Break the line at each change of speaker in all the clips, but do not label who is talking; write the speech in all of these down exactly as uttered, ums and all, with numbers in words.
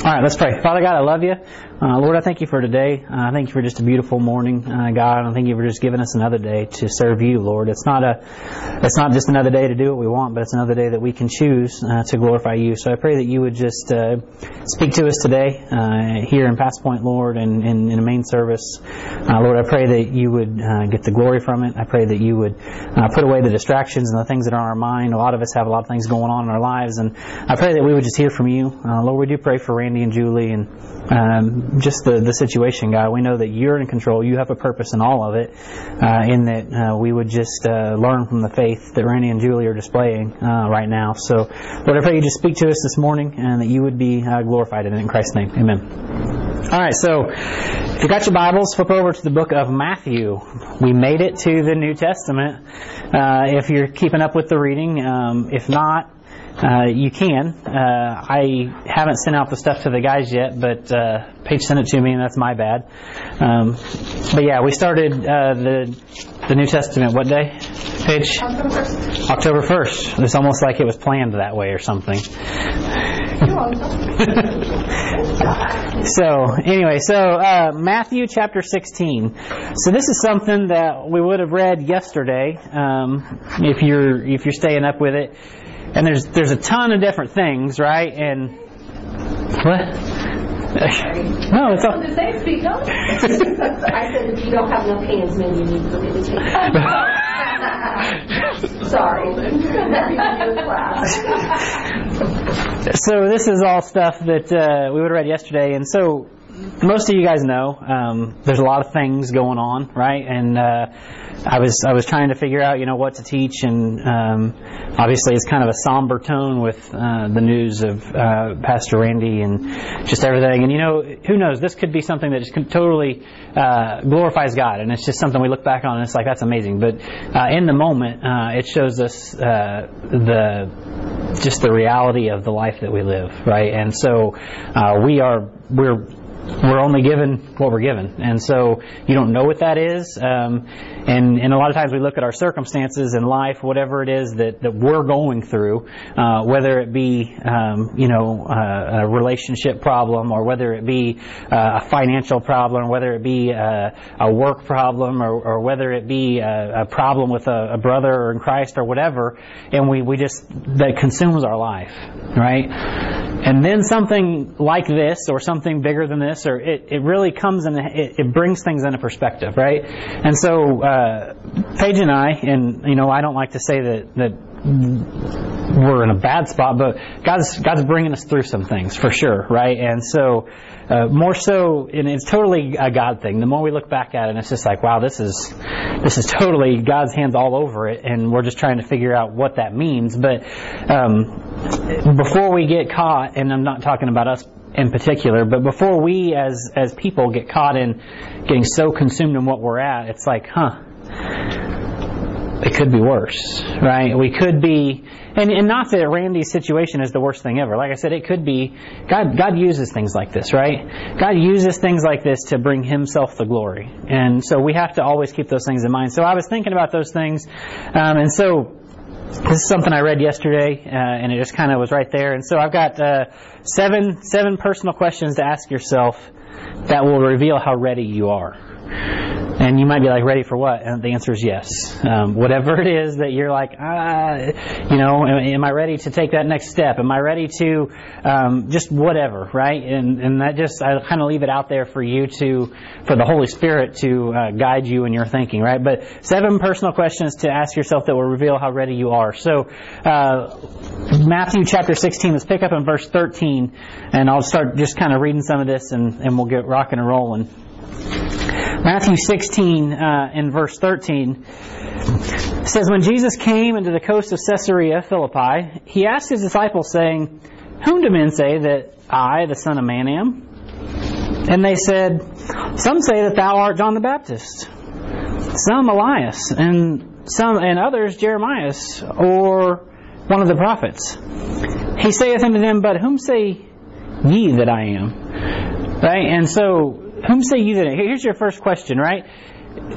All right, let's pray. Father God, I love you. Uh, Lord, I thank you for today. Uh, I thank you for just a beautiful morning, uh, God. I thank you for just giving us another day to serve you, Lord. It's not a, it's not just another day to do what we want, but it's another day that we can choose uh, to glorify you. So I pray that you would just uh, speak to us today uh, here in Pass Point, Lord, and, and in the main service. Uh, Lord, I pray that you would uh, get the glory from it. I pray that you would uh, put away the distractions and the things that are on our mind. A lot of us have a lot of things going on in our lives, and I pray that we would just hear from you. Uh, Lord, we do pray for Randy and Julie and um, just the, the situation, God. We know that you're in control. You have a purpose in all of it, uh, in that uh, we would just uh, learn from the faith that Randy and Julie are displaying uh, right now. So, Lord, I pray you just speak to us this morning and that you would be uh, glorified in it. In Christ's name, amen. All right, so if you got your Bibles, flip over to the book of Matthew. We made it to the New Testament. Uh, if you're keeping up with the reading, um, if not, Uh, you can. Uh, I haven't sent out the stuff to the guys yet, but uh, Paige sent it to me, and that's my bad. Um, but yeah, we started uh, the the New Testament. What day, Paige?
October first.
October first. It's almost like it was planned that way or something. So anyway, so uh, Matthew chapter sixteen. So this is something that we would have read yesterday um, if you're if you're staying up with it. And there's there's a ton of different things, right? And what? No, it's all.
The same speak, no? I said if you don't have enough hands, maybe you need for me to take. Sorry.
So this is all stuff that uh, we would have read yesterday, and so most of you guys know um, there's a lot of things going on, right? And uh, I was I was trying to figure out, you know, what to teach, and um, obviously it's kind of a somber tone with uh, the news of uh, Pastor Randy and just everything. And you know, who knows? This could be something that just totally uh, glorifies God, and it's just something we look back on and it's like, that's amazing. But uh, in the moment, uh, it shows us uh, the just the reality of the life that we live, right? And so uh, we are we're. We're only given what we're given, and so you don't know what that is. Um, and, and a lot of times we look at our circumstances in life, whatever it is that, that we're going through, uh, whether it be um, you know uh, a relationship problem, or whether it be uh, a financial problem, whether it be a, a work problem, or, or whether it be a, a problem with a, a brother in Christ or whatever, and we, we just that consumes our life, right? And then something like this, or something bigger than this, or it, it really comes in, it, it brings things into perspective, right? And so uh, Paige and I, and you know, I don't like to say that that we're in a bad spot, but God's God's bringing us through some things for sure, right? And so uh, more so, and it's totally a God thing. The more we look back at it, and it's just like, wow, this is this is totally God's hands all over it, and we're just trying to figure out what that means. But um, before we get caught, and I'm not talking about us in particular, but before we as as people get caught in getting so consumed in what we're at, it's like, huh, it could be worse, right? We could be, and, and not that Randy's situation is the worst thing ever. Like I said, it could be, God God uses things like this, right? God uses things like this to bring Himself the glory. And so we have to always keep those things in mind. So I was thinking about those things, um, and so this is something I read yesterday, uh, and it just kind of was right there. And so I've got uh, seven seven personal questions to ask yourself that will reveal how ready you are. And you might be like, ready for what? And the answer is yes. Um, whatever it is that you're like, ah, you know, am, am I ready to take that next step? Am I ready to um, just whatever, right? And and that just, I kind of leave it out there for you to, for the Holy Spirit to uh, guide you in your thinking, right? But seven personal questions to ask yourself that will reveal how ready you are. So uh, Matthew chapter sixteen, let's pick up in verse thirteen, and I'll start just kind of reading some of this, and, and we'll get rocking and rolling. Matthew sixteen uh, in verse thirteen says, when Jesus came into the coast of Caesarea Philippi, He asked His disciples, saying, whom do men say that I, the Son of Man, am? And they said, some say that thou art John the Baptist, some Elias, and some and others Jeremiah, or one of the prophets. He saith unto them, but whom say ye that I am? Right? And so, whom say you that I am? Here's your first question, right?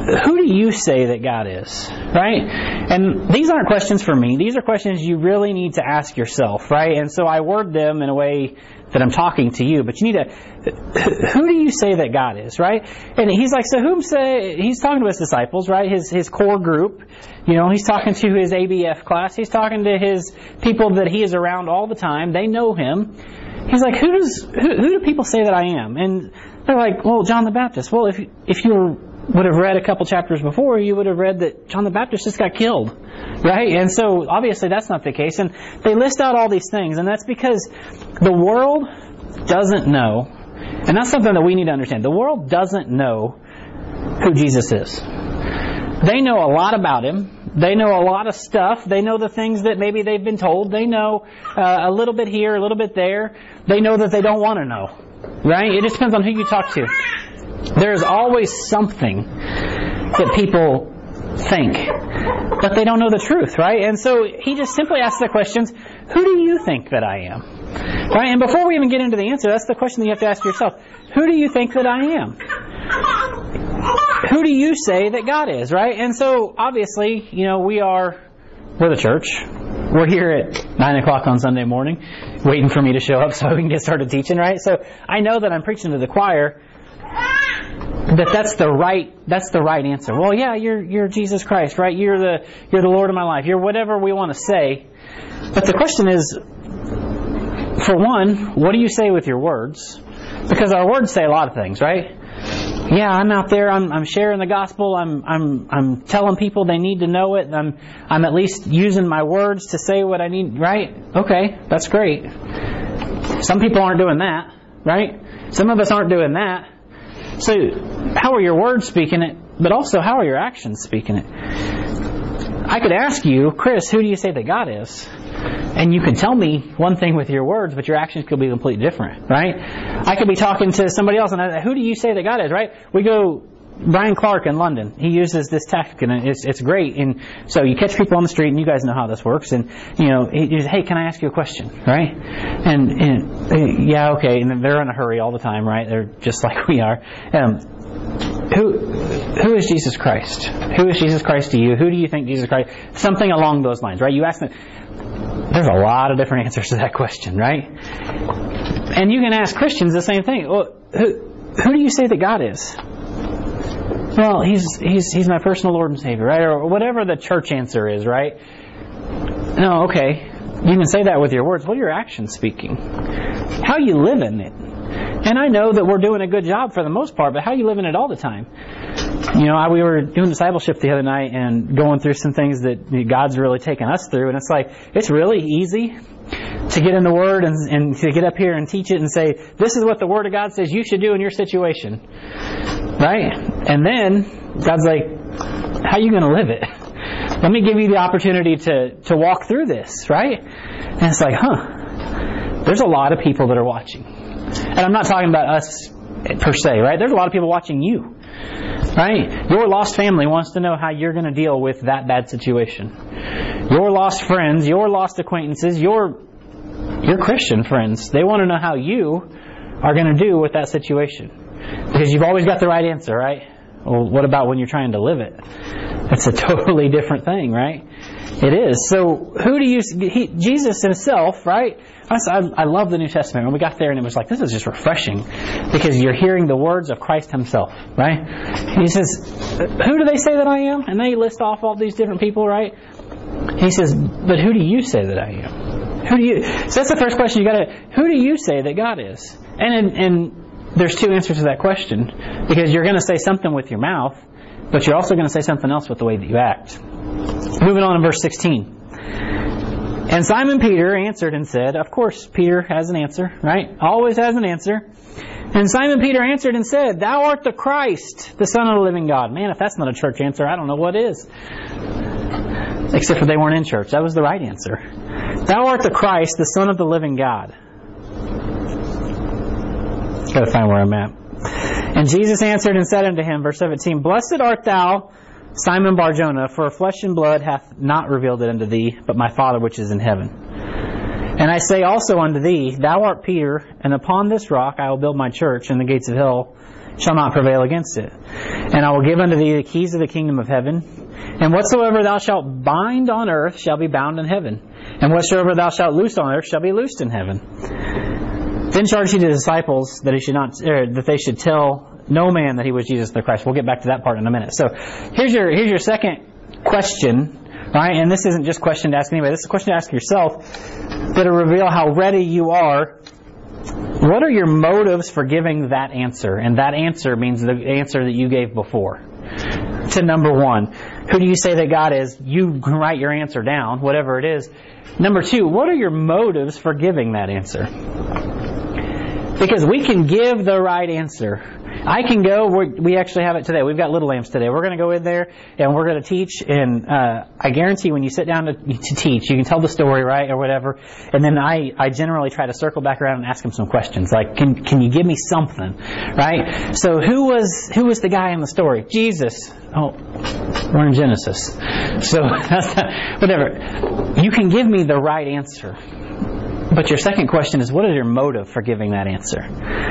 who do you say that God is? Right? And these aren't questions for me. These are questions you really need to ask yourself, right? And so I word them in a way that I'm talking to you, but you need to, who do you say that God is, right? And he's like, so whom say, he's talking to his disciples, right? His his core group. You know, he's talking to his A B F class. He's talking to his people that he is around all the time. They know him. He's like, who does who, who do people say that I am? And they're like, well, John the Baptist. Well, if if you were, would have read a couple chapters before, you would have read that John the Baptist just got killed, right? And so obviously that's not the case. And they list out all these things, and that's because the world doesn't know, and that's something that we need to understand. The world doesn't know who Jesus is. They know a lot about him. They know a lot of stuff. They know the things that maybe they've been told. They know uh, a little bit here, a little bit there. They know that they don't want to know, right? It just depends on who you talk to. There's always something that people think, but they don't know the truth, right? And so he just simply asks the questions, who do you think that I am? Right? And before we even get into the answer, that's the question that you have to ask yourself. Who do you think that I am? Who do you say that God is, right? And so, obviously, you know, we are, we're the church. We're here at nine o'clock on Sunday morning, waiting for me to show up so we can get started teaching, right? So, I know that I'm preaching to the choir, that that's the right, that's the right answer. Well, yeah, you're, you're Jesus Christ, right? You're the, you're the Lord of my life. You're whatever we want to say. But the question is, for one, what do you say with your words? Because our words say a lot of things, right? Yeah, I'm out there. I'm, I'm sharing the gospel. I'm, I'm, I'm telling people they need to know it. I'm, I'm at least using my words to say what I need. Right? Okay, that's great. Some people aren't doing that, right? Some of us aren't doing that. So, how are your words speaking it? But also, how are your actions speaking it? I could ask you, Chris, who do you say that God is? And you can tell me one thing with your words, but your actions could be completely different, right? I could be talking to somebody else, and I, who do you say that God is, right? We go, Brian Clark in London, he uses this tactic, and it's it's great. And so you catch people on the street, and you guys know how this works. And you know, he says, hey, can I ask you a question, right? And, and yeah, okay. And they're in a hurry all the time, right? They're just like we are. Um, Who who is Jesus Christ? Who is Jesus Christ to you? Who do you think Jesus Christ? Something along those lines, right? You ask them. There's a lot of different answers to that question, right? And you can ask Christians the same thing. Well, who who do you say that God is? Well, he's he's he's my personal Lord and Savior, right? Or whatever the church answer is, right? No, okay. You can say that with your words. What are your actions speaking? How are you living it? And I know that we're doing a good job for the most part, but how are you living it all the time? You know, I, we were doing discipleship the other night and going through some things that God's really taken us through. And it's like, it's really easy to get in the Word and, and to get up here and teach it and say, this is what the Word of God says you should do in your situation. Right? And then God's like, how are you going to live it? Let me give you the opportunity to, to walk through this, right? And it's like, huh, there's a lot of people that are watching. And I'm not talking about us per se, right? There's a lot of people watching you, right? Your lost family wants to know how you're going to deal with that bad situation. Your lost friends, your lost acquaintances, your your Christian friends, they want to know how you are going to do with that situation. Because you've always got the right answer, right? Well, what about when you're trying to live it? That's a totally different thing, right? It is. So who do you... He, Jesus himself, right? I, I love the New Testament. When we got there and it was like, this is just refreshing. Because you're hearing the words of Christ himself, right? And he says, who do they say that I am? And they list off all these different people, right? He says, but who do you say that I am? Who do you... So that's the first question you got to... Who do you say that God is? And, and there's two answers to that question. Because you're going to say something with your mouth, but you're also going to say something else with the way that you act. Moving on to verse sixteen. And Simon Peter answered and said, of course, Peter has an answer, right? Always has an answer. And Simon Peter answered and said, thou art the Christ, the Son of the living God. Man, if that's not a church answer, I don't know what is. Except for they weren't in church. That was the right answer. Thou art the Christ, the Son of the living God. Got to find where I'm at. And Jesus answered and said unto him, verse seventeen, blessed art thou, Simon Bar-Jonah, for flesh and blood hath not revealed it unto thee, but my Father which is in heaven. And I say also unto thee, thou art Peter, and upon this rock I will build my church, and the gates of hell shall not prevail against it. And I will give unto thee the keys of the kingdom of heaven. And whatsoever thou shalt bind on earth shall be bound in heaven. And whatsoever thou shalt loose on earth shall be loosed in heaven. Then charged he the disciples that he should not, er, that they should tell no man that he was Jesus the Christ. We'll get back to that part in a minute. So here's your here's your second question, right? And this isn't just a question to ask anybody. This is a question to ask yourself that'll reveal how ready you are. What are your motives for giving that answer? And that answer means the answer that you gave before. To number one, who do you say that God is? You can write your answer down, whatever it is. Number two, what are your motives for giving that answer? Because we can give the right answer. I can go, we're, we actually have it today. We've got Little Lambs today. We're going to go in there and we're going to teach. And uh, I guarantee when you sit down to, to teach, you can tell the story, right, or whatever. And then I, I generally try to circle back around and ask them some questions. Like, can can you give me something, right? So who was who was the guy in the story? Jesus. Oh, we're in Genesis. So that's not, whatever. You can give me the right answer. But your second question is, what is your motive for giving that answer?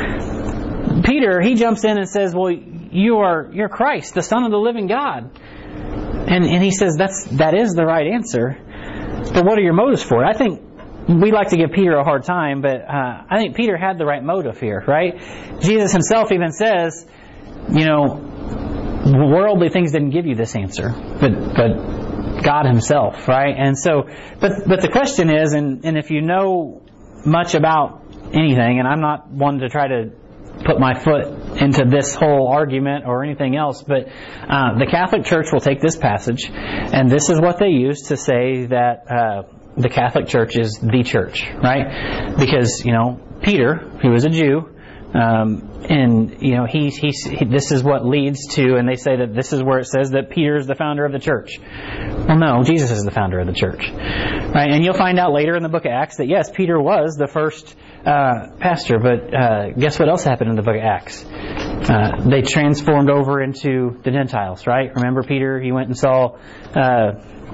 Peter, he jumps in and says, well, you are you're Christ, the Son of the living God. And and he says, that's that is the right answer. But what are your motives for it? I think we like to give Peter a hard time, but uh, I think Peter had the right motive here, right? Jesus himself even says, you know, worldly things didn't give you this answer, but but God himself, right? And so, but but the question is, and, and if you know much about anything, and I'm not one to try to put my foot into this whole argument or anything else, but uh, the Catholic Church will take this passage, and this is what they use to say that uh, the Catholic Church is the church, right? Because, you know, Peter, he was a Jew, Um, and you know he, he, he this is what leads to, and they say that this is where it says that Peter is the founder of the church. Well, no, Jesus is the founder of the church, right? And you'll find out later in the book of Acts that yes, Peter was the first uh, pastor, but uh, guess what else happened in the book of Acts? Uh, they transformed over into the Gentiles, right? Remember Peter? He went and saw. Uh,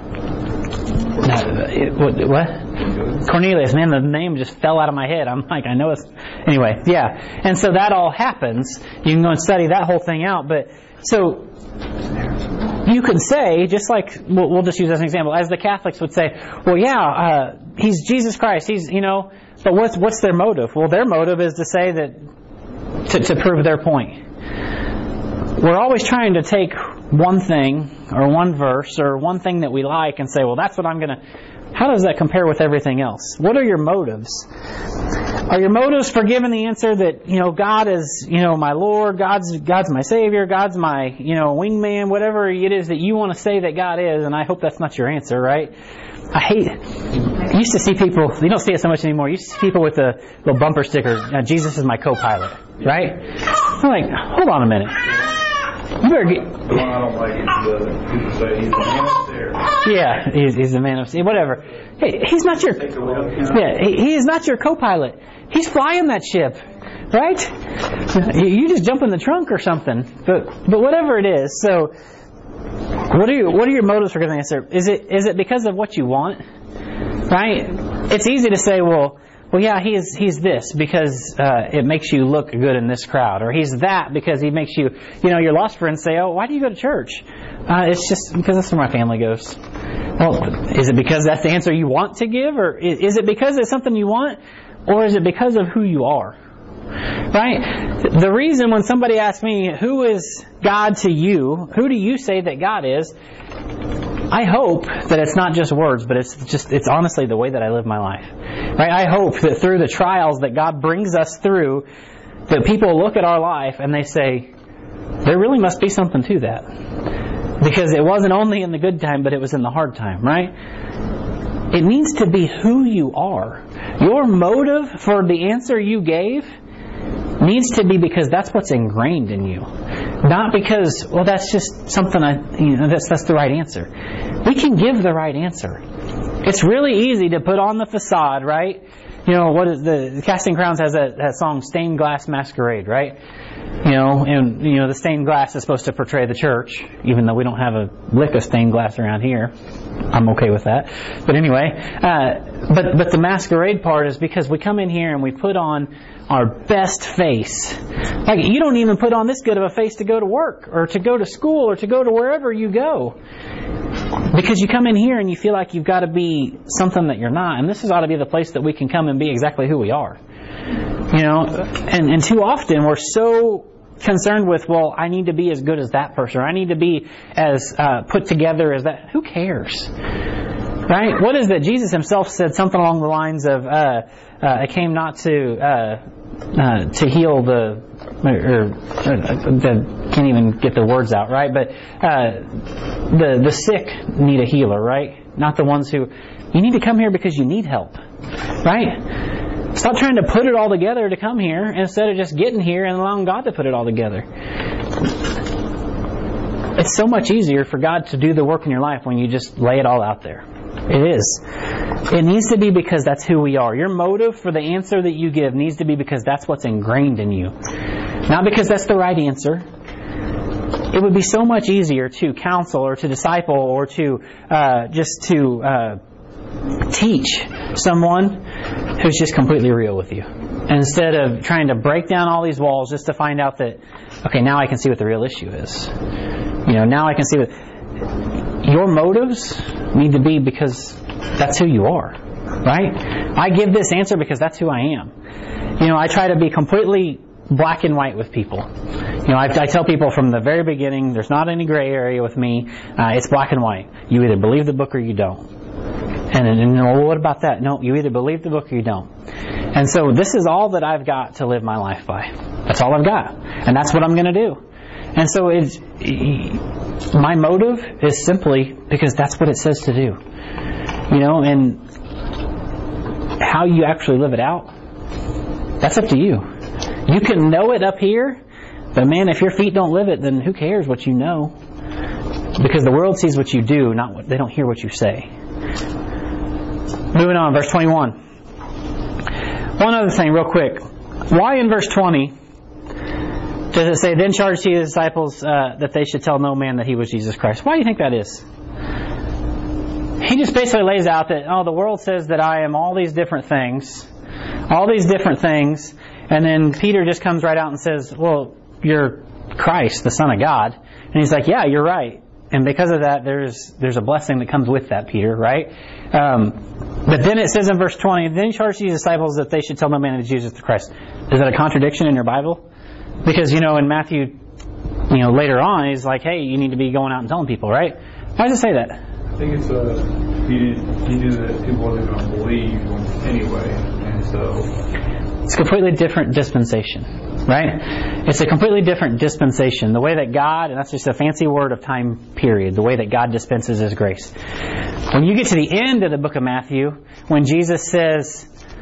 what, what? Cornelius, man, the name just fell out of my head. I'm like, I know it's... Anyway, yeah. And so that all happens. You can go and study that whole thing out. But, so, you can say, just like, we'll, we'll just use as an example, as the Catholics would say, well, yeah, uh, he's Jesus Christ. He's, you know, but what's what's their motive? Well, their motive is to say that, to, to prove their point. We're always trying to take one thing or one verse or one thing that we like and say, well, that's what I'm going to... How does that compare with everything else? What are your motives? Are your motives for giving the answer that, you know, God is, you know, my Lord, God's God's my Savior, God's my, you know, wingman, whatever it is that you want to say that God is, and I hope that's not your answer, right? I hate it. You used to see people, you don't see it so much anymore, you used to see people with the little bumper sticker, Jesus is my co-pilot, right? I'm like, hold on a minute. You better get...
The one I don't like is the people say he's the man upstairs.
Yeah, he's, he's the man upstairs. Whatever. Hey, he's not your... Yeah, he, he is not your co-pilot. He's flying that ship, right? You just jump in the trunk or something. But but whatever it is. So, what are you? What are your motives for giving the answer? Is it is it because of what you want? Right? It's easy to say, well. Well, yeah, he is, he's this because uh, it makes you look good in this crowd. Or he's that because he makes you, you know, your lost friends say, oh, why do you go to church? Uh, it's just because that's where my family goes. Well, is it because that's the answer you want to give? Or is it because it's something you want? Or is it because of who you are? Right? The reason when somebody asks me, who is God to you? Who do you say that God is? I hope that it's not just words, but it's just, it's honestly the way that I live my life. Right? I hope that through the trials that God brings us through, that people look at our life and they say, there really must be something to that. Because it wasn't only in the good time, but it was in the hard time, right? It needs to be who you are. Your motive for the answer you gave needs to be because that's what's ingrained in you. Not because, well, that's just something I, you know, that's that's the right answer. We can give the right answer. It's really easy to put on the facade, right? You know, what is the Casting Crowns has that, that song Stained Glass Masquerade, right? You know, and you know the stained glass is supposed to portray the church, even though we don't have a lick of stained glass around here. I'm okay with that. But anyway, uh, but but the masquerade part is because we come in here and we put on our best face. Like, you don't even put on this good of a face to go to work or to go to school or to go to wherever you go. Because you come in here and you feel like you've got to be something that you're not. And this is ought to be the place that we can come and be exactly who we are. You know, and, and too often we're so concerned with, well, I need to be as good as that person, or I need to be as uh, put together as that. Who cares? Right? What is that? Jesus himself said something along the lines of, uh, uh, I came not to uh, uh, to heal the, or, or the, can't even get the words out, right? But uh, the the sick need a healer, right? Not the ones who, you need to come here because you need help, right? Stop trying to put it all together to come here instead of just getting here and allowing God to put it all together. It's so much easier for God to do the work in your life when you just lay it all out there. It is. It needs to be because that's who we are. Your motive for the answer that you give needs to be because that's what's ingrained in you. Not because that's the right answer. It would be so much easier to counsel or to disciple or to uh, just to uh, teach someone who's just completely real with you, instead of trying to break down all these walls just to find out that, okay, now I can see what the real issue is. You know, now I can see what your motives need to be, because that's who you are, right? I give this answer because that's who I am. You know, I try to be completely black and white with people. You know, I, I tell people from the very beginning, there's not any gray area with me. Uh, it's black and white. You either believe the book or you don't. And, and well, what about that? No, you either believe the book or you don't. And so this is all that I've got to live my life by. That's all I've got. And that's what I'm going to do. And so it's, my motive is simply because that's what it says to do. You know, and how you actually live it out, that's up to you. You can know it up here, but man, if your feet don't live it, then who cares what you know? Because the world sees what you do, not what, they don't hear what you say. Moving on, verse twenty-one. One other thing, real quick. Why in verse twenty does it say, then charged he his disciples uh, that they should tell no man that he was Jesus Christ? Why do you think that is? He just basically lays out that, oh, the world says that I am all these different things. All these different things. And then Peter just comes right out and says, well, you're Christ, the Son of God. And he's like, yeah, you're right. And because of that, there's there's a blessing that comes with that, Peter, right? Um, but then it says in verse twenty, then he charged his disciples that they should tell no man that Jesus is Christ. Is that a contradiction in your Bible? Because, you know, in Matthew, you know, later on, he's like, hey, you need to be going out and telling people, right? Why does it say that?
I think it's uh, he, he knew that people wasn't going to believe anyway, and so
it's a completely different dispensation, right? It's a completely different dispensation. The way that God, and that's just a fancy word of time period, the way that God dispenses His grace. When you get to the end of the book of Matthew, when Jesus says,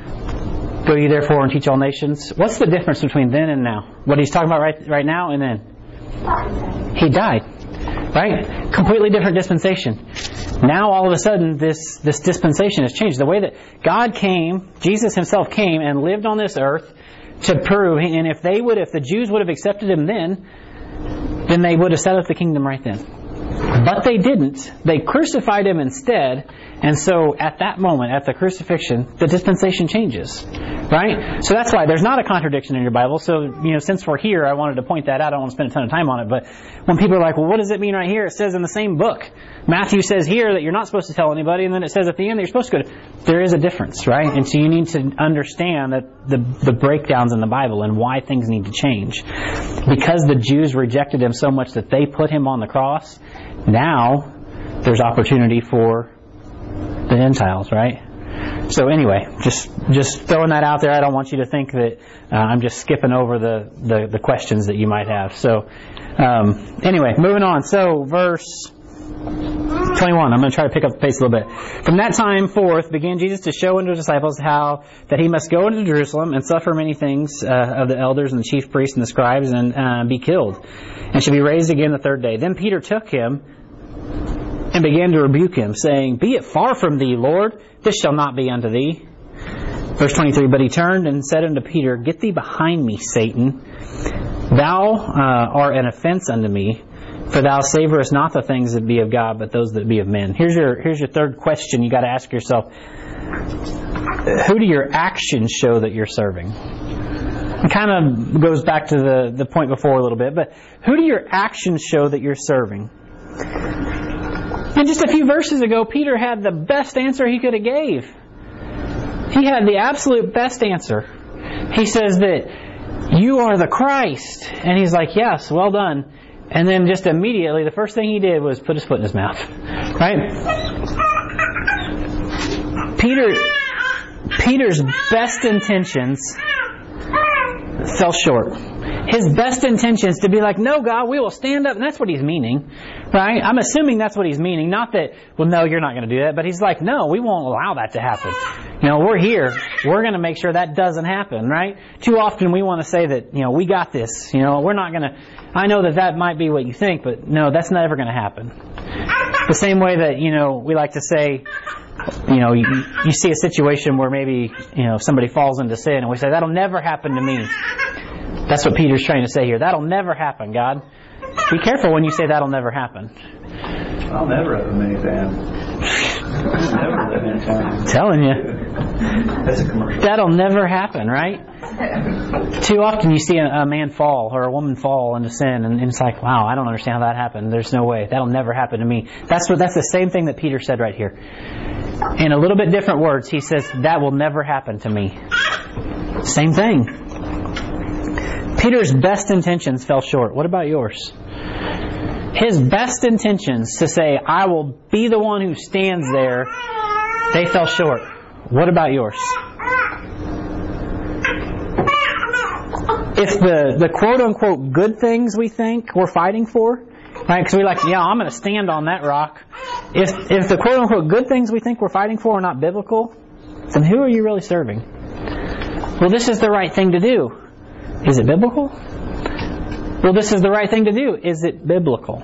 go ye therefore and teach all nations, what's the difference between then and now? What He's talking about right, right now and then? He died, right? Completely different dispensation. Now all of a sudden this, this dispensation has changed. The way that God came, Jesus Himself came and lived on this earth to prove, and if they would, if the Jews would have accepted Him then, then they would have set up the kingdom right then. But they didn't. They crucified Him instead. And so at that moment, at the crucifixion, the dispensation changes. Right? So that's why there's not a contradiction in your Bible. So, you know, since we're here, I wanted to point that out. I don't want to spend a ton of time on it. But when people are like, well, what does it mean right here? It says in the same book. Matthew says here that you're not supposed to tell anybody. And then it says at the end that you're supposed to go to. There is a difference, right? And so you need to understand that the, the breakdowns in the Bible and why things need to change. Because the Jews rejected Him so much that they put Him on the cross, now there's opportunity for the Gentiles, right? So anyway, just just throwing that out there. I don't want you to think that uh, I'm just skipping over the, the, the questions that you might have. So um, anyway, moving on. So verse twenty-one. I'm going to try to pick up the pace a little bit. From that time forth began Jesus to show unto the disciples how that He must go into Jerusalem and suffer many things uh, of the elders and the chief priests and the scribes and uh, be killed, and should be raised again the third day. Then Peter took Him and began to rebuke Him, saying, be it far from Thee, Lord, this shall not be unto Thee. Verse twenty-three, but he turned and said unto Peter, Get thee behind me, Satan. Thou uh, art an offense unto me, for thou savorest not the things that be of God, but those that be of men. Here's your here's your third question you got to ask yourself. Who do your actions show that you're serving? It kind of goes back to the, the point before a little bit, but who do your actions show that you're serving? And just a few verses ago, Peter had the best answer he could have gave. He had the absolute best answer. He says that you are the Christ. And he's like, yes, well done. And then just immediately, the first thing he did was put his foot in his mouth. Right? Peter, Peter's best intentions fell short. His best intentions to be like, no, God, we will stand up. And that's what he's meaning. Right? I'm assuming that's what he's meaning. Not that, well, no, you're not going to do that. But he's like, no, we won't allow that to happen. You know, we're here. We're going to make sure that doesn't happen, right? Too often we want to say that, you know, we got this. You know, we're not going to... I know that that might be what you think, but no, that's never going to happen. The same way that, you know, we like to say, you know, you, you see a situation where maybe, you know, somebody falls into sin and we say, that'll never happen to me. That's what Peter's trying to say here. That'll never happen, God. Be careful when you say that'll never happen.
I'll never have a minivan. Never live in town.
Telling you.
That's a commercial.
That'll never happen, right? Too often you see a, a man fall or a woman fall into sin, and, and it's like, wow, I don't understand how that happened. There's no way. That'll never happen to me. That's what. That's the same thing that Peter said right here. In a little bit different words, he says, that will never happen to me. Same thing. Peter's best intentions fell short. What about yours? His best intentions to say, I will be the one who stands there, they fell short. What about yours? If the, the quote-unquote good things we think we're fighting for, right? Because we're like, yeah, I'm going to stand on that rock. If if the quote-unquote good things we think we're fighting for are not biblical, then who are you really serving? Well, this is the right thing to do. Is it biblical? Well, this is the right thing to do. Is it biblical?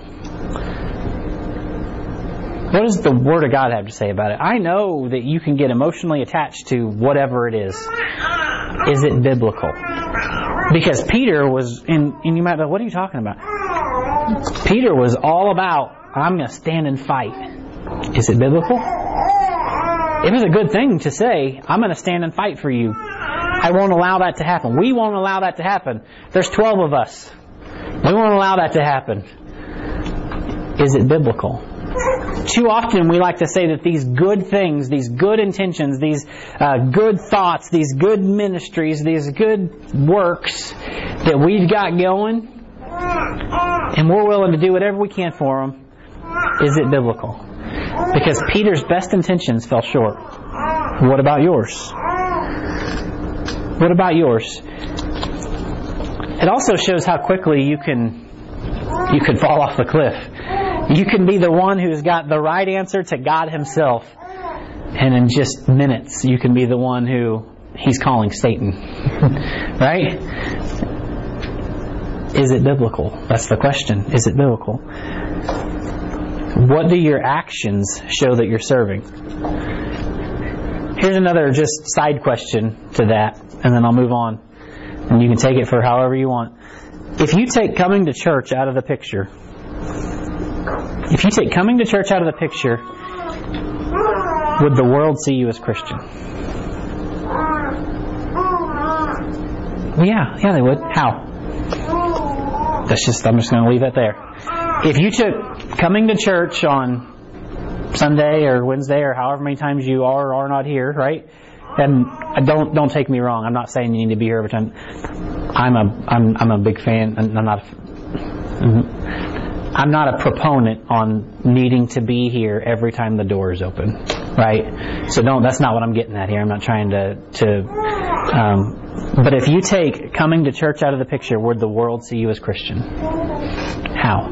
What does the Word of God have to say about it? I know that you can get emotionally attached to whatever it is. Is it biblical? Because Peter was, and, and you might be, what are you talking about? Peter was all about, I'm going to stand and fight. Is it biblical? It was a good thing to say, I'm going to stand and fight for you. I won't allow that to happen. We won't allow that to happen. There's twelve of us. We won't allow that to happen. Is it biblical? Too often we like to say that these good things, these good intentions, these uh, good thoughts, these good ministries, these good works that we've got going, and we're willing to do whatever we can for them, is it biblical? Because Peter's best intentions fell short. What about yours? What about yours? It also shows how quickly you can you can fall off the cliff. You can be the one who's got the right answer to God Himself, and in just minutes you can be the one who He's calling Satan. Right? Is it biblical? That's the question. Is it biblical? What do your actions show that you're serving? Here's another just side question to that, and then I'll move on. And you can take it for however you want. If you take coming to church out of the picture, if you take coming to church out of the picture, would the world see you as Christian? Yeah, yeah they would. How? That's just, I'm just going to leave it there. If you took coming to church on Sunday or Wednesday or however many times you are or are not here, right? And don't don't take me wrong. I'm not saying you need to be here every time. I'm a I'm I'm a big fan. I'm not. A, I'm not a proponent on needing to be here every time the door is open, right? So don't. That's not what I'm getting at here. I'm not trying to to. Um, but if you take coming to church out of the picture, would the world see you as Christian? How?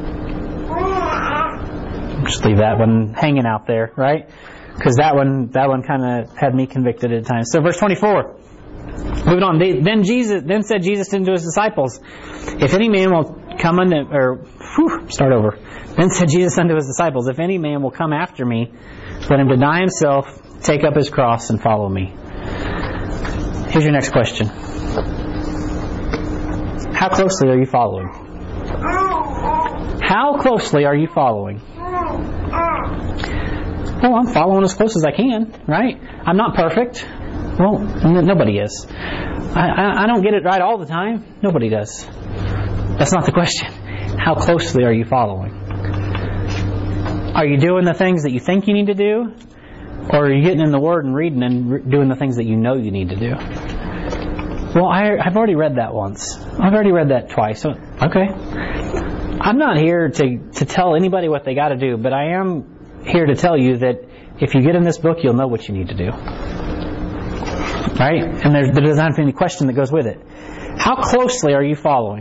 Just leave that one hanging out there, right? Because that one, that one kind of had me convicted at times. So, verse twenty-four. Moving on. They, then Jesus, then said Jesus unto His disciples, "If any man will come unto," or whew, start over. Then said Jesus unto His disciples, "If any man will come after me, let him deny himself, take up his cross, and follow me." Here's your next question. How closely are you following? How closely are you following? Well, I'm following as close as I can, right? I'm not perfect. Well, n- nobody is. I, I, I don't get it right all the time. Nobody does. That's not the question. How closely are you following? Are you doing the things that you think you need to do? Or are you getting in the Word and reading and re- doing the things that you know you need to do? Well, I, I've already read that once. I've already read that twice. So, okay. I'm not here to, to tell anybody what they got to do, but I am here to tell you that if you get in this book, you'll know what you need to do. Right? And there, there doesn't have to be any question that goes with it. How closely are you following?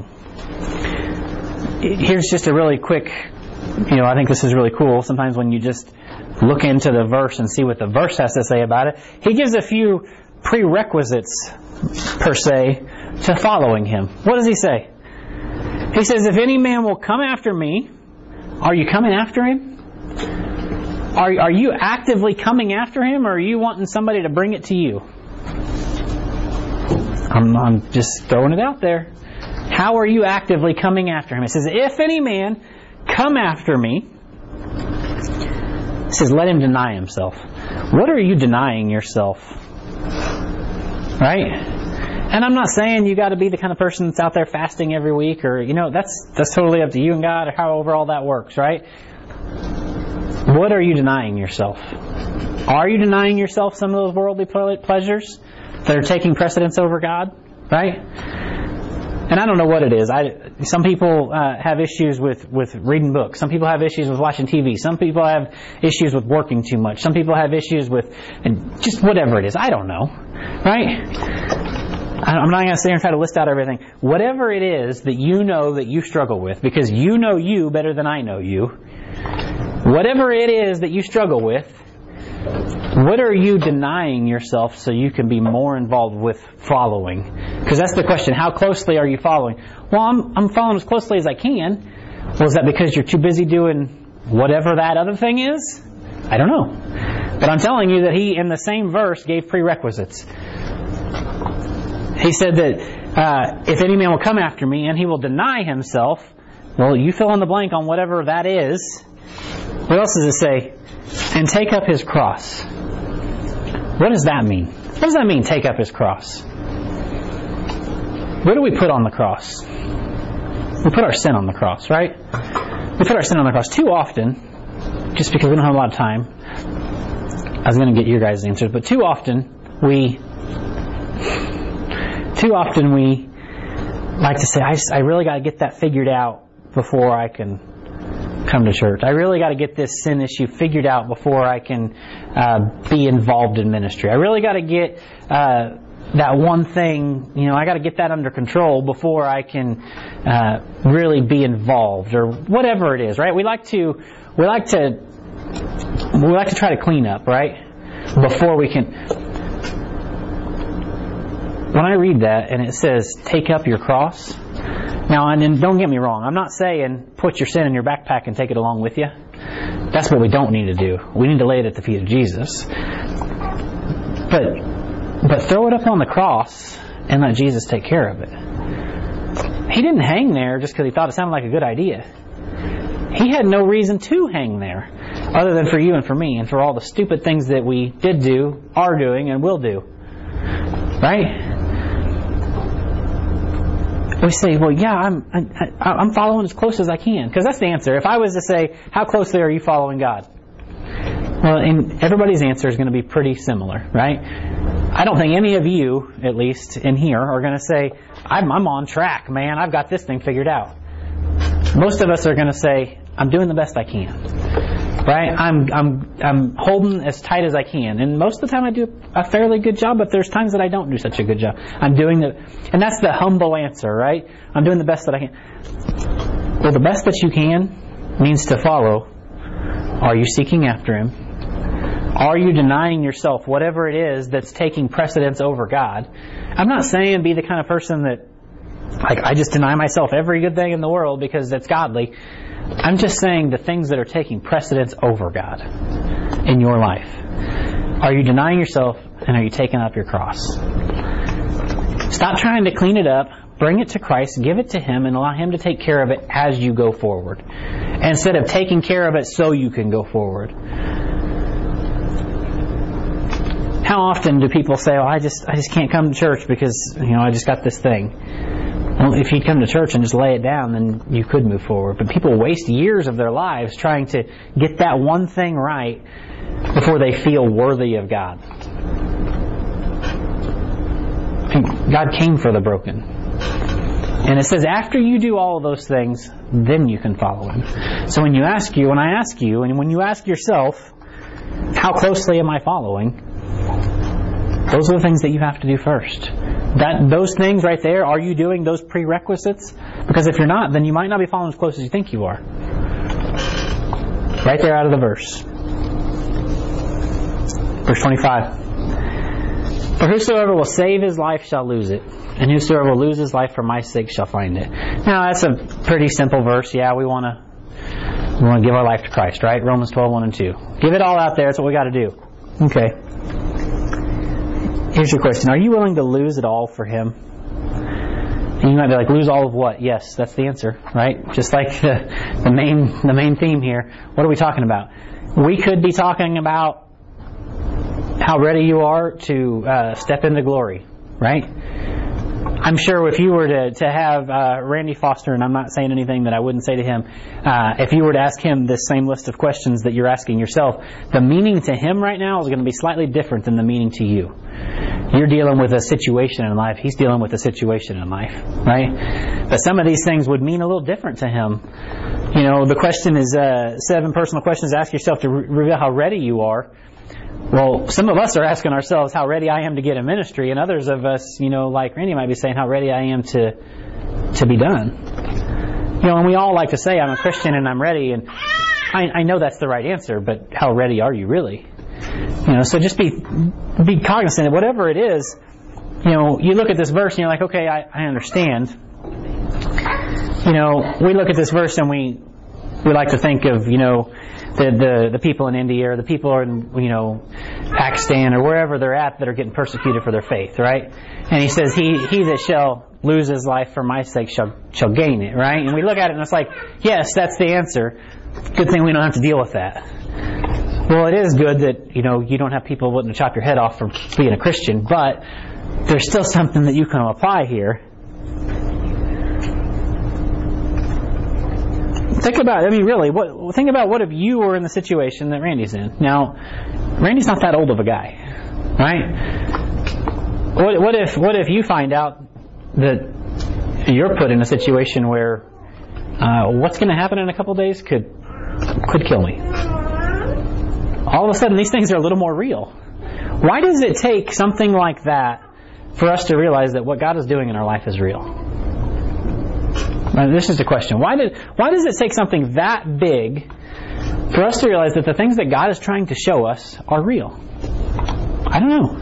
Here's just a really quick, you know, I think this is really cool. Sometimes when you just look into the verse and see what the verse has to say about it, he gives a few prerequisites, per se, to following him. What does he say? He says, if any man will come after me, are you coming after him? Are, are you actively coming after him, or are you wanting somebody to bring it to you? I'm, I'm just throwing it out there. How are you actively coming after him? It says, if any man come after me, it says, let him deny himself. What are you denying yourself? Right? And I'm not saying you got to be the kind of person that's out there fasting every week, or, you know, that's that's totally up to you and God, or however all that works, right? What are you denying yourself? Are you denying yourself some of those worldly pleasures that are taking precedence over God? Right? And I don't know what it is. I, some people uh, have issues with, with reading books. Some people have issues with watching T V. Some people have issues with working too much. Some people have issues with and just whatever it is. I don't know. Right? I'm not going to sit here and try to list out everything. Whatever it is that you know that you struggle with, because you know you better than I know you, whatever it is that you struggle with, what are you denying yourself so you can be more involved with following? Because that's the question. How closely are you following? Well, I'm, I'm following as closely as I can. Well, is that because you're too busy doing whatever that other thing is? I don't know. But I'm telling you that he, in the same verse, gave prerequisites. He said that uh, if any man will come after me and he will deny himself, well, you fill in the blank on whatever that is. What else does it say? And take up his cross. What does that mean? What does that mean, take up his cross? What do we put on the cross? We put our sin on the cross, right? We put our sin on the cross. Too often, just because we don't have a lot of time, I was going to get your guys' answers, but too often we too often we like to say, I, just, I really got to get that figured out before I can come to church. I really got to get this sin issue figured out before I can uh, be involved in ministry. I really got to get uh, that one thing, you know, I got to get that under control before I can uh, really be involved, or whatever it is, right? We like to, we like to, we like to try to clean up, right? Before we can. When I read that and it says, take up your cross. Now, and then don't get me wrong, I'm not saying put your sin in your backpack and take it along with you. That's what we don't need to do. We need to lay it at the feet of Jesus. But but throw it up on the cross and let Jesus take care of it. He didn't hang there just because he thought it sounded like a good idea. He had no reason to hang there other than for you and for me and for all the stupid things that we did do, are doing, and will do. Right? We say, well, yeah, I'm I, I'm following as close as I can. Because that's the answer. If I was to say, how closely are you following God? Well, and everybody's answer is going to be pretty similar, right? I don't think any of you, at least in here, are going to say, I'm, I'm on track, man. I've got this thing figured out. Most of us are going to say, I'm doing the best I can. Right? I'm I'm I'm holding as tight as I can. And most of the time I do a fairly good job, but there's times that I don't do such a good job. I'm doing the, and that's the humble answer, right? I'm doing the best that I can. Well, the best that you can means to follow. Are you seeking after Him? Are you denying yourself whatever it is that's taking precedence over God? I'm not saying be the kind of person that, like, I just deny myself every good thing in the world because it's godly. I'm just saying the things that are taking precedence over God in your life. Are you denying yourself and are you taking up your cross? Stop trying to clean it up. Bring it to Christ, give it to Him, and allow Him to take care of it as you go forward, instead of taking care of it so you can go forward. How often do people say, "Oh, I just, I just can't come to church because you know I just got this thing"? Well, if you come to church and just lay it down, then you could move forward. But people waste years of their lives trying to get that one thing right before they feel worthy of God. And God came for the broken. And it says after you do all of those things, then you can follow Him. So when you ask you, when I ask you, and when you ask yourself, how closely am I following? Those are the things that you have to do first. That those things right there, are you doing those prerequisites? Because if you're not, then you might not be following as close as you think you are. Right there out of the verse. Verse twenty-five. For whosoever will save his life shall lose it, and whosoever will lose his life for my sake shall find it. Now that's a pretty simple verse. Yeah, we want to we want to give our life to Christ, right? Romans twelve, one and two. Give it all out there. That's what we got to do. Okay. Here's your question. Are you willing to lose it all for Him? And you might be like, lose all of what? Yes, that's the answer, right? Just like the, the main the main theme here. What are we talking about? We could be talking about how ready you are to uh, step into glory, right? I'm sure if you were to, to have uh, Randy Foster, and I'm not saying anything that I wouldn't say to him, uh, if you were to ask him this same list of questions that you're asking yourself, the meaning to him right now is going to be slightly different than the meaning to you. You're dealing with a situation in life. He's dealing with a situation in life, right? But some of these things would mean a little different to him. You know, the question is uh, seven personal questions to ask yourself to re- reveal how ready you are. Well, some of us are asking ourselves how ready I am to get in ministry, and others of us, you know, like Randy might be saying how ready I am to to be done. You know, and we all like to say I'm a Christian and I'm ready, and I, I know that's the right answer, but how ready are you really? You know, so just be be cognizant of whatever it is. You know, you look at this verse and you're like, okay, I, I understand. You know, we look at this verse and we we like to think of, you know, The, the the people in India or the people in, you know, Pakistan or wherever they're at that are getting persecuted for their faith, right? And he says, he he that shall lose his life for my sake shall shall gain it, right? And we look at it and it's like, yes, that's the answer. Good thing we don't have to deal with that. Well, it is good that, you know, you don't have people wanting to chop your head off for being a Christian, but there's still something that you can apply here. Think about, I mean, really, what, think about what if you were in the situation that Randy's in. Now, Randy's not that old of a guy, right? What, what if what if you find out that you're put in a situation where uh, what's going to happen in a couple days could could kill me? All of a sudden, these things are a little more real. Why does it take something like that for us to realize that what God is doing in our life is real? Now, this is the question. Why did why does it take something that big for us to realize that the things that God is trying to show us are real? I don't know.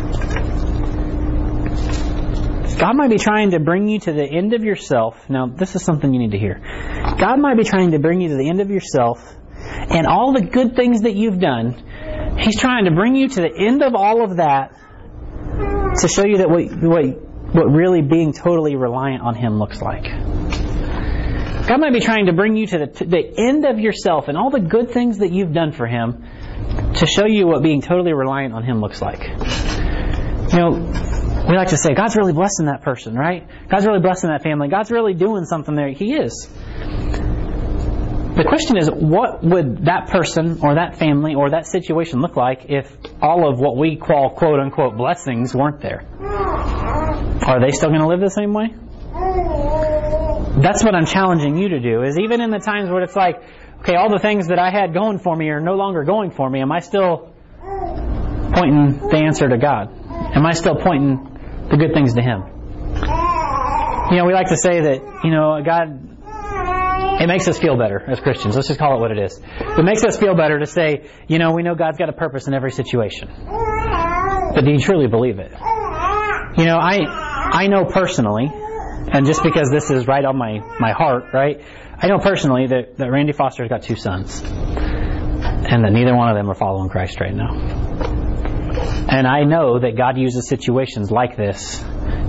God might be trying to bring you to the end of yourself. Now, this is something you need to hear. God might be trying to bring you to the end of yourself and all the good things that you've done. He's trying to bring you to the end of all of that to show you that what, what, what really being totally reliant on Him looks like. God might be trying to bring you to the, to the end of yourself and all the good things that you've done for Him to show you what being totally reliant on Him looks like. You know, we like to say, God's really blessing that person, right? God's really blessing that family. God's really doing something there. He is. The question is, what would that person or that family or that situation look like if all of what we call quote-unquote blessings weren't there? Are they still going to live the same way? That's what I'm challenging you to do, is even in the times where it's like, okay, all the things that I had going for me are no longer going for me, am I still pointing the answer to God? Am I still pointing the good things to Him? You know, we like to say that, you know, God, it makes us feel better as Christians. Let's just call it what it is. It makes us feel better to say, you know, we know God's got a purpose in every situation. But do you truly believe it? You know, I I know personally, and just because this is right on my, my heart, right? I know personally that, that Randy Foster's got two sons. And that neither one of them are following Christ right now. And I know that God uses situations like this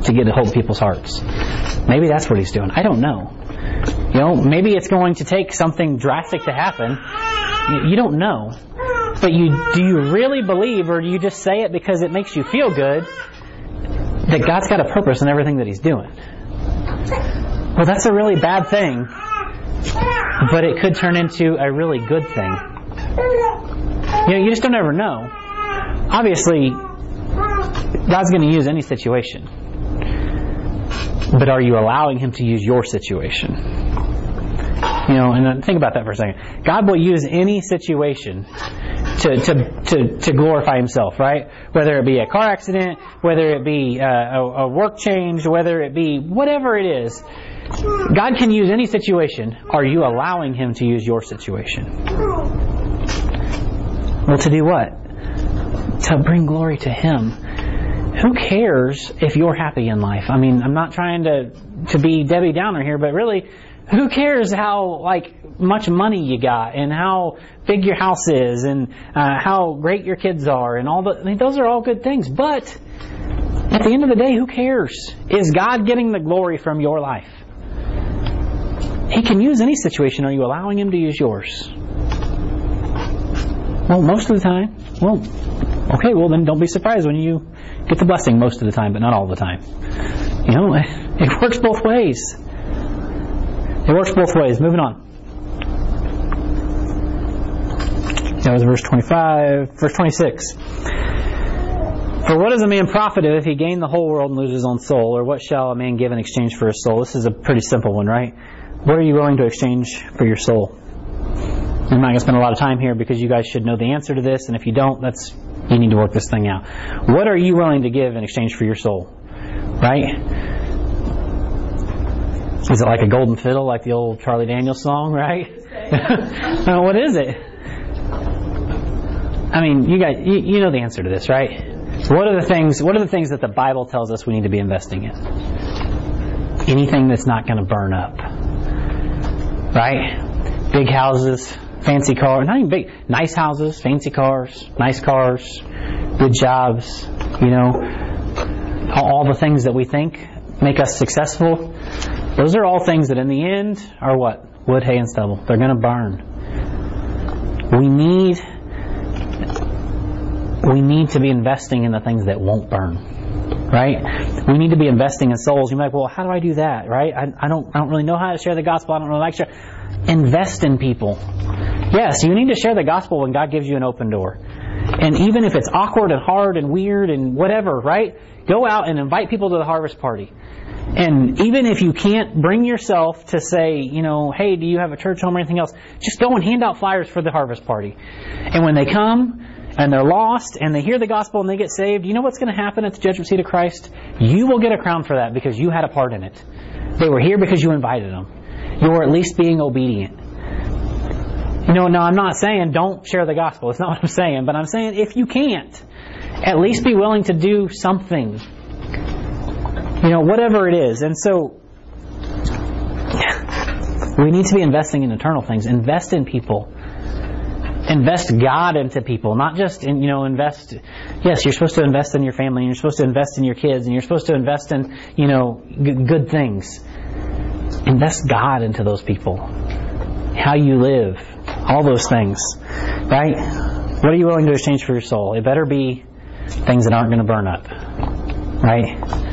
to get a hold of people's hearts. Maybe that's what He's doing. I don't know. You know, maybe it's going to take something drastic to happen. You don't know. But you do you really believe, or do you just say it because it makes you feel good, that God's got a purpose in everything that He's doing? Well, that's a really bad thing, but it could turn into a really good thing. You know, you just don't ever know. Obviously, God's going to use any situation. But are you allowing Him to use your situation? You know, and think about that for a second. God will use any situation to to to, to glorify Himself, right? Whether it be a car accident, whether it be a, a, a work change, whether it be whatever it is. God can use any situation. Are you allowing Him to use your situation? Well, to do what? To bring glory to Him. Who cares if you're happy in life? I mean, I'm not trying to, to be Debbie Downer here, but really, who cares how like much money you got and how big your house is and uh, how great your kids are and all the, I mean, those are all good things. But at the end of the day, who cares? Is God getting the glory from your life? He can use any situation. Are you allowing Him to use yours? Well, most of the time. Well, okay, well then don't be surprised when you get the blessing most of the time, but not all the time. You know, it works both ways. It works both ways. Moving on. That was verse twenty-five. Verse twenty-six. For what does a man profit if he gain the whole world and lose his own soul? Or what shall a man give in exchange for his soul? This is a pretty simple one, right? What are you willing to exchange for your soul? I'm not going to spend a lot of time here because you guys should know the answer to this, and if you don't, that's you need to work this thing out. What are you willing to give in exchange for your soul? Right? Is it like a golden fiddle, like the old Charlie Daniels song, right? uh, what is it? I mean, you guys, you, you know the answer to this, right? What are the things? What are the things that the Bible tells us we need to be investing in? Anything that's not going to burn up, right? Big houses, fancy cars, not even big, nice houses, fancy cars, nice cars, good jobs, you know, all the things that we think make us successful. Those are all things that in the end are what? Wood, hay, and stubble. They're going to burn. We need, we need to be investing in the things that won't burn, right? We need to be investing in souls. You're like, well, how do I do that, right? I, I don't, I don't really know how to share the gospel. I don't really like to share. Invest in people. Yes, you need to share the gospel when God gives you an open door. And even if it's awkward and hard and weird and whatever, right? Go out and invite people to the harvest party. And even if you can't bring yourself to say, you know, hey, do you have a church home or anything else? Just go and hand out flyers for the harvest party. And when they come and they're lost and they hear the gospel and they get saved, you know what's going to happen at the judgment seat of Christ? You will get a crown for that because you had a part in it. They were here because you invited them. You were at least being obedient. You know, now I'm not saying don't share the gospel. It's not what I'm saying. But I'm saying if you can't, at least be willing to do something. You know, whatever it is. And so, we need to be investing in eternal things. Invest in people. Invest God into people. Not just in, you know, invest... Yes, you're supposed to invest in your family, and you're supposed to invest in your kids, and you're supposed to invest in, you know, g- good things. Invest God into those people. How you live. All those things. Right? What are you willing to exchange for your soul? It better be things that aren't going to burn up. Right?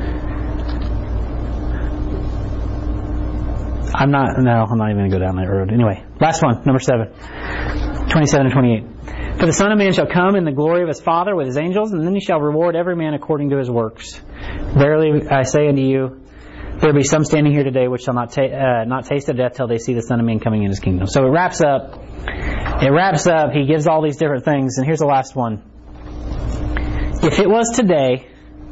I'm not, no, I'm not even going to go down that road. Anyway, last one, number seven. twenty-seven and twenty-eight. For the Son of Man shall come in the glory of His Father with His angels, and then He shall reward every man according to his works. Verily I say unto you, there be some standing here today which shall not, ta- uh, not taste of death till they see the Son of Man coming in His kingdom. So it wraps up. It wraps up. He gives all these different things. And here's the last one. If it was today,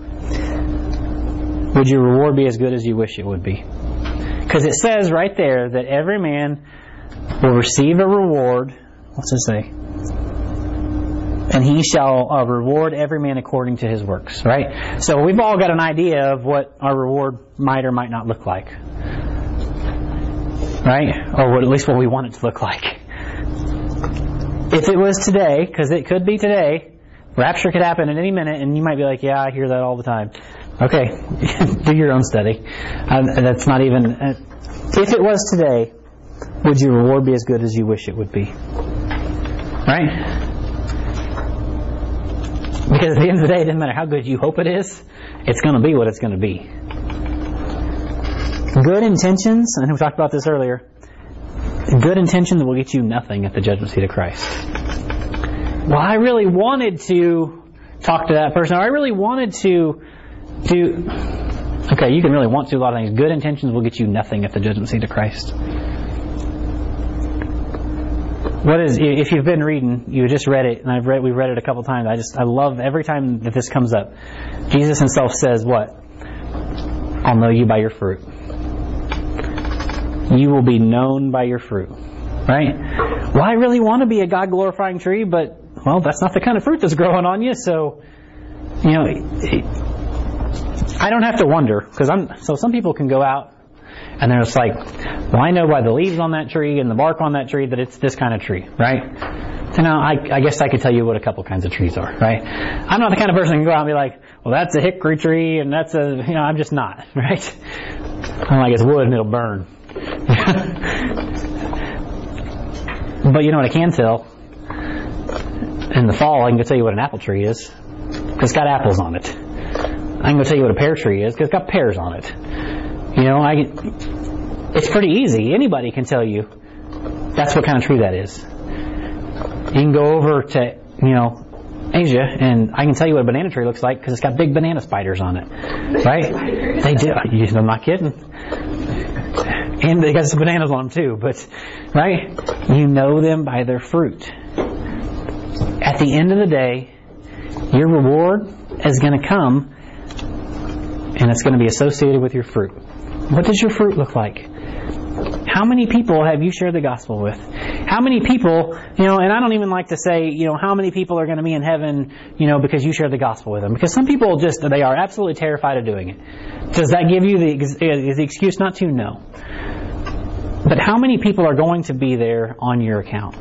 would your reward be as good as you wish it would be? Because it says right there that every man will receive a reward. What's it say? And he shall uh, reward every man according to his works. Right? So we've all got an idea of what our reward might or might not look like. Right? Or what, at least what we want it to look like. If it was today, because it could be today, rapture could happen at any minute, and you might be like, yeah, I hear that all the time. Okay, do your own study. Uh, that's not even... Uh, if it was today, would your reward be as good as you wish it would be? Right? Because at the end of the day, it doesn't matter how good you hope it is, it's going to be what it's going to be. Good intentions, I know we talked about this earlier, good intentions will get you nothing at the judgment seat of Christ. Well, I really wanted to talk to that person, or I really wanted to do... Okay, you can really want to do a lot of things. Good intentions will get you nothing at the judgment seat of Christ. What is, if you've been reading, you just read it, and I've read, we've read it a couple times. I just, I love every time that this comes up. Jesus Himself says, what? I'll know you by your fruit. You will be known by your fruit. Right? Well, I really want to be a God-glorifying tree, but, well, that's not the kind of fruit that's growing on you, so, you know, it, I don't have to wonder, because I'm, so some people can go out, and they're just like, well, I know by the leaves on that tree and the bark on that tree that it's this kind of tree, right? So now I, I guess I could tell you what a couple kinds of trees are, right? I'm not the kind of person who can go out and be like, well, that's a hickory tree and that's a, you know, I'm just not, right? I'm like, it's wood and it'll burn. But you know what I can tell? In the fall, I can go tell you what an apple tree is, because it's got apples on it. I can go tell you what a pear tree is, because it's got pears on it. You know, I, it's pretty easy. Anybody can tell you that's what kind of tree that is. You can go over to, you know, Asia, and I can tell you what a banana tree looks like because it's got big banana spiders on it. Right? They do. I'm not kidding. And they got some bananas on them too. But, right? You know them by their fruit. At the end of the day, your reward is going to come, and it's going to be associated with your fruit. What does your fruit look like? How many people have you shared the gospel with? How many people, you know, and I don't even like to say, you know, how many people are going to be in heaven, you know, because you shared the gospel with them. Because some people just, they are absolutely terrified of doing it. Does that give you the, the excuse not to? No. But how many people are going to be there on your account?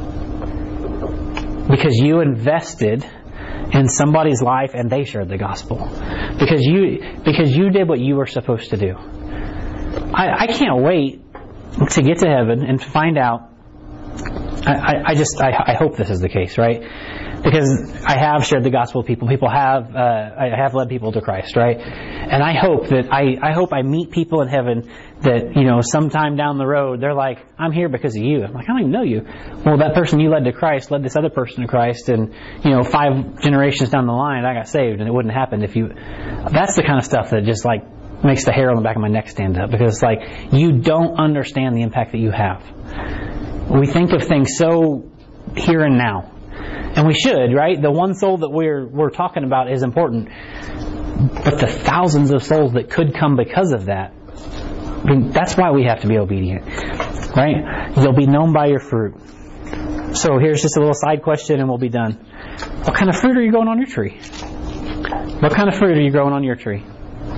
Because you invested in somebody's life and they shared the gospel. Because you, because you did what you were supposed to do. I, I can't wait to get to heaven and to find out. I, I, I just I, I hope this is the case, right? Because I have shared the gospel with people. People have uh, I have led people to Christ, right? And I hope that I, I hope I meet people in heaven that, you know, sometime down the road they're like, I'm here because of you. I'm like, I don't even know you. Well, that person you led to Christ led this other person to Christ, and, you know, five generations down the line I got saved, and it wouldn't happen if you. That's the kind of stuff that just like makes the hair on the back of my neck stand up, because it's like you don't understand the impact that you have. We think of things so here and now, and we should, right? The one soul that we're we're talking about is important, but the thousands of souls that could come because of that, I mean, that's why we have to be obedient, right? You'll be known by your fruit. So here's just a little side question, and we'll be done. What kind of fruit are you growing on your tree? What kind of fruit are you growing on your tree?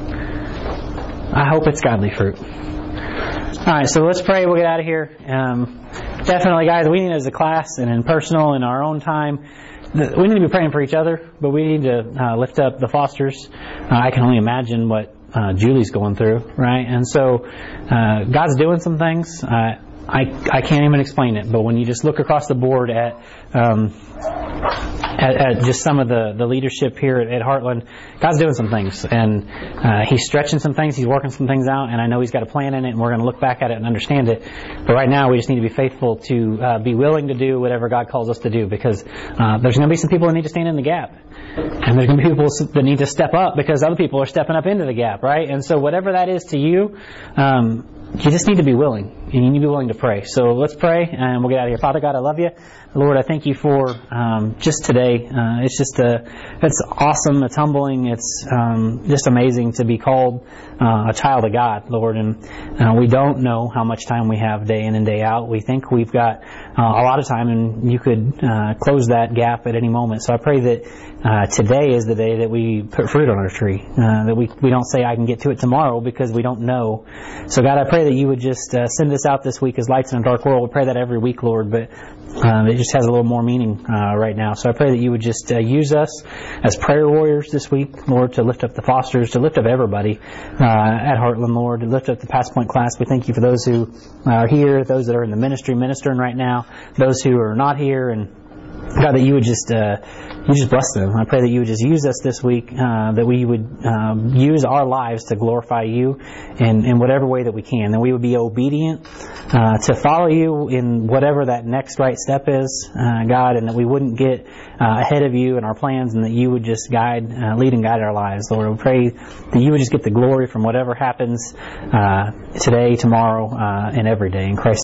I hope it's godly fruit. All right, so let's pray. We'll get out of here. Um, definitely, guys, we need as a class and in personal, in our own time, we need to be praying for each other, but we need to uh, lift up the Fosters. Uh, I can only imagine what uh, Julie's going through, right? And so uh, God's doing some things. Uh, I I can't even explain it, but when you just look across the board at um, at, at just some of the, the leadership here at, at Heartland, God's doing some things, and uh, He's stretching some things, He's working some things out, and I know He's got a plan in it, and we're going to look back at it and understand it. But right now, we just need to be faithful to uh, be willing to do whatever God calls us to do, because uh, there's going to be some people that need to stand in the gap, and there's going to be people that need to step up because other people are stepping up into the gap, right? And so whatever that is to you, um, you just need to be willing, and you need to be willing to pray. So let's pray, and we'll get out of here. Father God, I love you. Lord, I thank you for um, just today. Uh, it's just a, it's awesome. It's humbling. It's um, just amazing to be called uh, a child of God, Lord. And uh, we don't know how much time we have day in and day out. We think we've got uh, a lot of time, and you could uh, close that gap at any moment. So I pray that uh, today is the day that we put fruit on our tree. Uh, that we we don't say I can get to it tomorrow, because we don't know. So God, I pray that you would just uh, send us us out this week as lights in a dark world. We pray that every week, Lord, but um, it just has a little more meaning uh, right now. So I pray that you would just uh, use us as prayer warriors this week, Lord, to lift up the Fosters, to lift up everybody uh, at Heartland, Lord, to lift up the Pass Point class. We thank you for those who are here, those that are in the ministry ministering right now, those who are not here, and God, that you would just uh, you just bless them. I pray that you would just use us this week, uh, that we would um, use our lives to glorify you in, in whatever way that we can, that we would be obedient uh, to follow you in whatever that next right step is, uh, God, and that we wouldn't get uh, ahead of you in our plans, and that you would just guide, uh, lead and guide our lives, Lord. We pray that you would just get the glory from whatever happens uh, today, tomorrow, uh, and every day. In Christ.